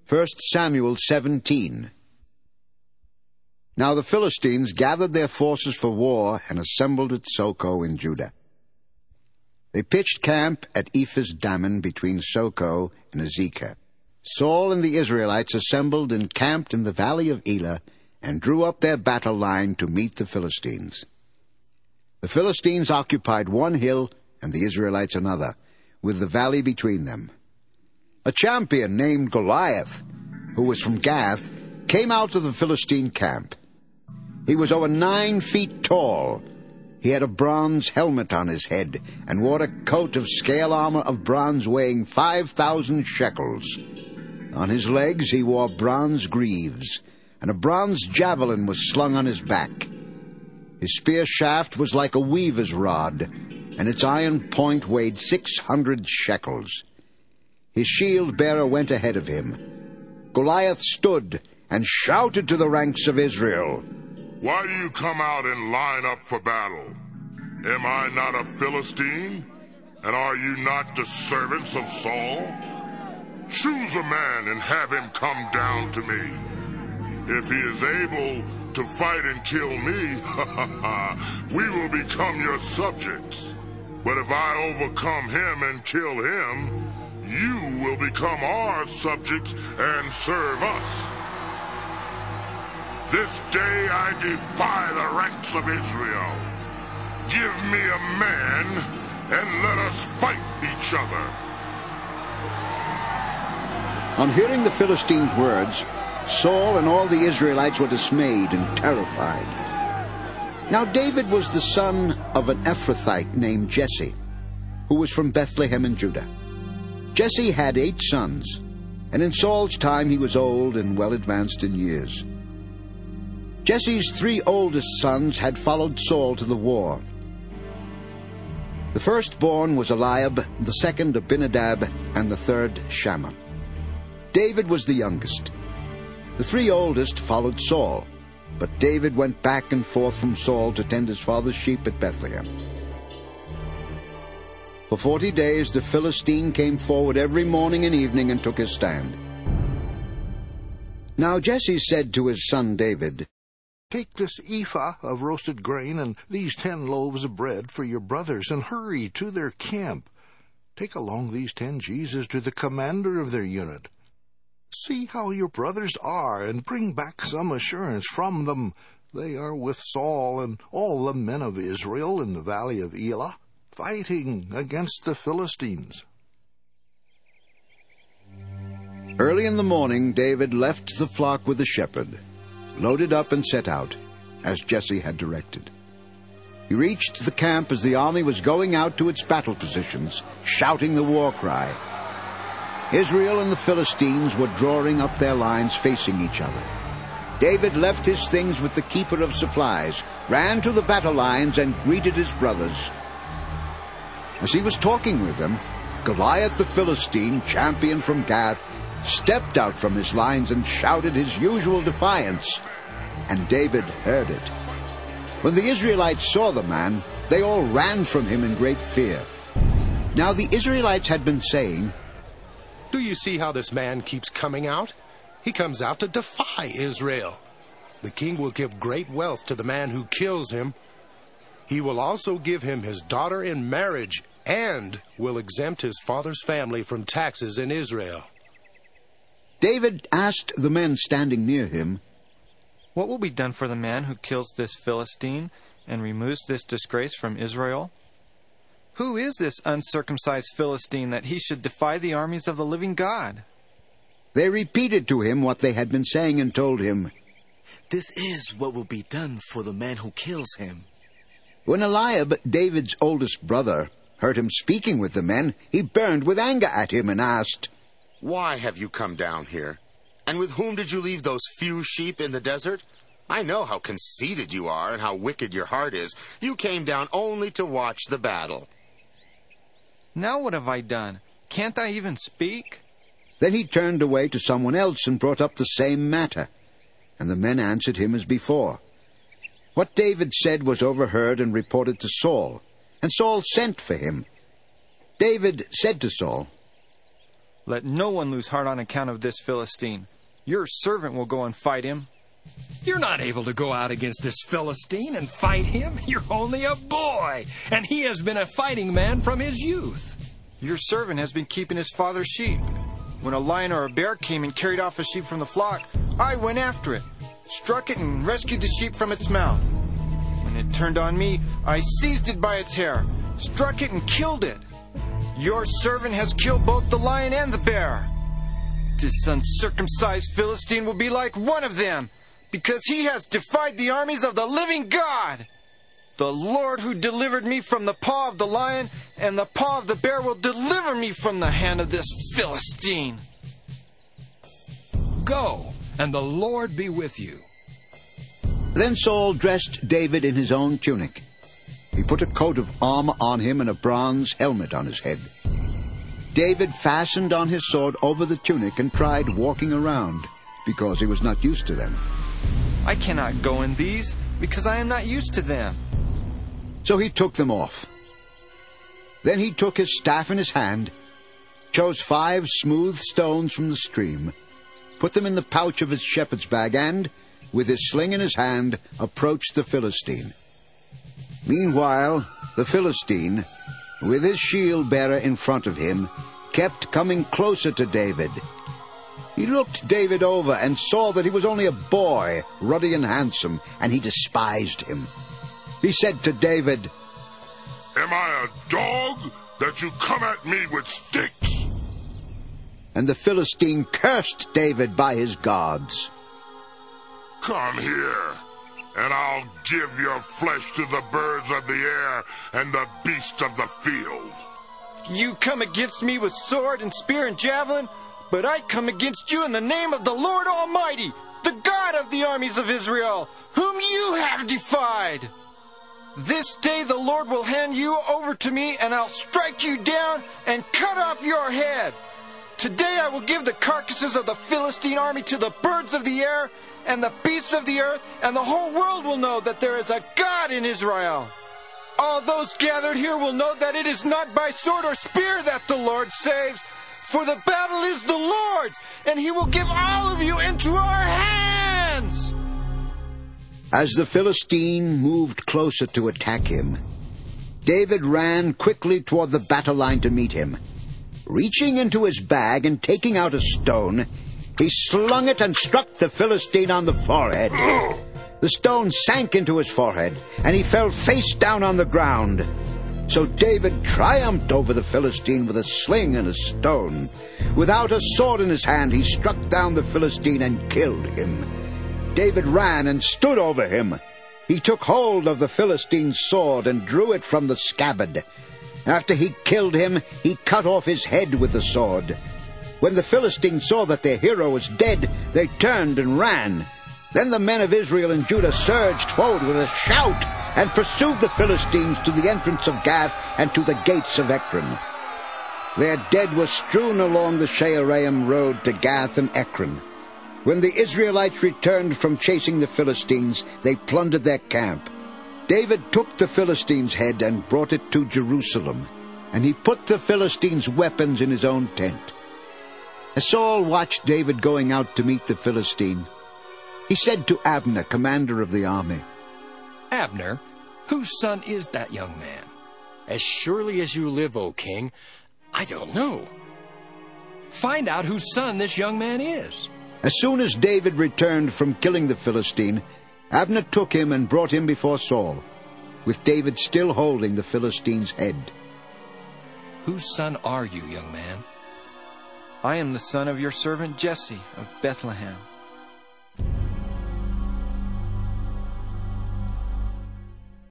1 Samuel 17. Now the Philistines gathered their forces for war and assembled at Socoh in Judah. They pitched camp at Ephes-dammim between Socoh and Azekah. Saul and the Israelites assembled and camped in the valley of Elah and drew up their battle line to meet the Philistines. The Philistines occupied one hill and the Israelites another, with the valley between them. A champion named Goliath, who was from Gath, came out of the Philistine camp. He was over 9 feet tall. He had a bronze helmet on his head and wore a coat of scale armor of bronze weighing 5,000 shekels. On his legs he wore bronze greaves, and a bronze javelin was slung on his back. His spear shaft was like a weaver's rod, and its iron point weighed 600 shekels. His shield-bearer went ahead of him. Goliath stood and shouted to the ranks of Israel, "Why do you come out and line up for battle? Am I not a Philistine? And are you not the servants of Saul? Choose a man and have him come down to me. If he is able to fight and kill me, we will become your subjects. But if I overcome him and kill him, you will become our subjects and serve us. This day I defy the ranks of Israel. Give me a man and let us fight each other." On hearing the Philistines' words, Saul and all the Israelites were dismayed and terrified. Now David was the son of an Ephrathite named Jesse, who was from Bethlehem in Judah. Jesse had 8 sons, and in Saul's time he was old and well advanced in years. Jesse's 3 oldest sons had followed Saul to the war. The firstborn was Eliab, the second Abinadab, and the third Shammah. David was the youngest. The 3 oldest followed Saul, but David went back and forth from Saul to tend his father's sheep at Bethlehem. For 40 days the Philistine came forward every morning and evening and took his stand. Now Jesse said to his son David, "Take this ephah of roasted grain and these 10 loaves of bread for your brothers, and hurry to their camp. Take along these 10 Jesus to the commander of their unit. See how your brothers are, and bring back some assurance from them. They are with Saul and all the men of Israel in the valley of Elah, fighting against the Philistines." Early in the morning David left the flock with the shepherd, loaded up and set out, as Jesse had directed. He reached the camp as the army was going out to its battle positions, shouting the war cry. Israel and the Philistines were drawing up their lines facing each other. David left his things with the keeper of supplies, ran to the battle lines, and greeted his brothers. As he was talking with them, Goliath the Philistine, champion from Gath, stepped out from his lines and shouted his usual defiance, and David heard it. When the Israelites saw the man, they all ran from him in great fear. Now the Israelites had been saying, "Do you see how this man keeps coming out? He comes out to defy Israel. The king will give great wealth to the man who kills him. He will also give him his daughter in marriage and will exempt his father's family from taxes in Israel." David asked the men standing near him, "What will be done for the man who kills this Philistine and removes this disgrace from Israel? Who is this uncircumcised Philistine that he should defy the armies of the living God?" They repeated to him what they had been saying and told him, "This is what will be done for the man who kills him." When Eliab, David's oldest brother, heard him speaking with the men, he burned with anger at him and asked, "Why have you come down here? And with whom did you leave those few sheep in the desert? I know how conceited you are and how wicked your heart is. You came down only to watch the battle." "Now what have I done? Can't I even speak?" Then he turned away to someone else and brought up the same matter, and the men answered him as before. What David said was overheard and reported to Saul, and Saul sent for him. David said to Saul, Let no one lose heart on account of this Philistine. Your servant will go and fight him." You're not able to go out against this Philistine and fight him. You're only a boy, and he has been a fighting man from his youth. Your servant has been keeping his father's sheep. When a lion or a bear came and carried off a sheep from the flock, I went after it, struck it, and rescued the sheep from its mouth. When it turned on me, I seized it by its hair, struck it, and killed it. Your servant has killed both the lion and the bear. This uncircumcised Philistine will be like one of them, because he has defied the armies of the living God. The Lord who delivered me from the paw of the lion and the paw of the bear will deliver me from the hand of this Philistine. Go, and the Lord be with you. Then Saul dressed David in his own tunic. He put a coat of armor on him and a bronze helmet on his head. David fastened on his sword over the tunic and tried walking around, because he was not used to them. I cannot go in these, because I am not used to them. So he took them off. Then he took his staff in his hand, chose 5 smooth stones from the stream, put them in the pouch of his shepherd's bag, and, with his sling in his hand, approached the Philistine. Meanwhile, the Philistine, with his shield-bearer in front of him, kept coming closer to David. He looked David over and saw that he was only a boy, ruddy and handsome, and he despised him. He said to David, "Am I a dog that you come at me with sticks?" And the Philistine cursed David by his gods. "Come here, and I'll give your flesh to the birds of the air and the beasts of the field." You come against me with sword and spear and javelin, but I come against you in the name of the Lord Almighty, the God of the armies of Israel, whom you have defied. This day the Lord will hand you over to me, and I'll strike you down and cut off your head. Today I will give the carcasses of the Philistine army to the birds of the air and the beasts of the earth, and the whole world will know that there is a God in Israel. All those gathered here will know that it is not by sword or spear that the Lord saves, for the battle is the Lord's, and he will give all of you into our hands. As the Philistine moved closer to attack him, David ran quickly toward the battle line to meet him. Reaching into his bag and taking out a stone, he slung it and struck the Philistine on the forehead. The stone sank into his forehead, and he fell face down on the ground. So David triumphed over the Philistine with a sling and a stone. Without a sword in his hand, he struck down the Philistine and killed him. David ran and stood over him. He took hold of the Philistine's sword and drew it from the scabbard. After he killed him, he cut off his head with the sword. When the Philistines saw that their hero was dead, they turned and ran. Then the men of Israel and Judah surged forward with a shout and pursued the Philistines to the entrance of Gath and to the gates of Ekron. Their dead were strewn along the Shaaraim road to Gath and Ekron. When the Israelites returned from chasing the Philistines, they plundered their camp. David took the Philistines' head and brought it to Jerusalem, and he put the Philistines' weapons in his own tent. As Saul watched David going out to meet the Philistine, he said to Abner, commander of the army, Abner, whose son is that young man? As surely as you live, O king, I don't know. Find out whose son this young man is. As soon as David returned from killing the Philistine, Abner took him and brought him before Saul, with David still holding the Philistine's head. Whose son are you, young man? I am the son of your servant Jesse of Bethlehem.